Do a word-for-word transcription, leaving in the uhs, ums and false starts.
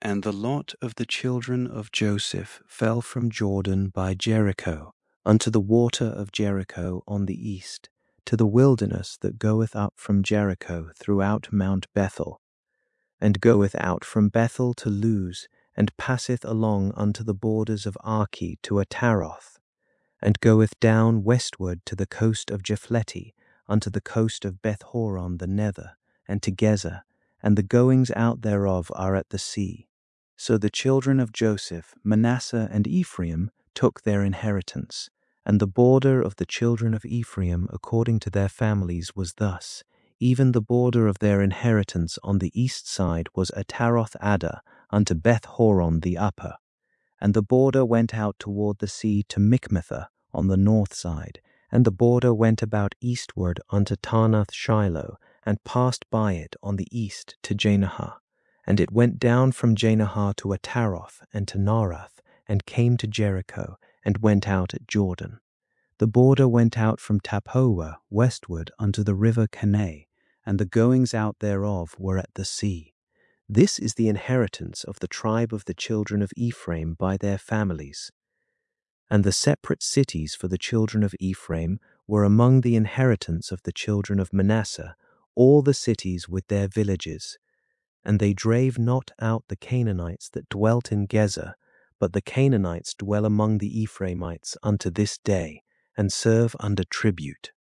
And the lot of the children of Joseph fell from Jordan by Jericho unto the water of Jericho on the east, to the wilderness that goeth up from Jericho throughout Mount Bethel, and goeth out from Bethel to Luz, and passeth along unto the borders of Archi to Ataroth, and goeth down westward to the coast of Japhleti, unto the coast of Bethhoron the nether, and to Gezer, and the goings out thereof are at the sea. So the children of Joseph, Manasseh and Ephraim, took their inheritance. And the border of the children of Ephraim according to their families was thus. Even the border of their inheritance on the east side was Ataroth Adar unto Beth Horon the upper. And the border went out toward the sea to Michmethah on the north side. And the border went about eastward unto Tarnath Shiloh, and passed by it on the east to Janahah. And it went down from Janahah to Ataroth and to Narath, and came to Jericho, and went out at Jordan. The border went out from Tappuah westward unto the river Caneh, and the goings out thereof were at the sea. This is the inheritance of the tribe of the children of Ephraim by their families. And the separate cities for the children of Ephraim were among the inheritance of the children of Manasseh, all the cities with their villages. And they drave not out the Canaanites that dwelt in Gezer, but the Canaanites dwell among the Ephraimites unto this day, and serve under tribute.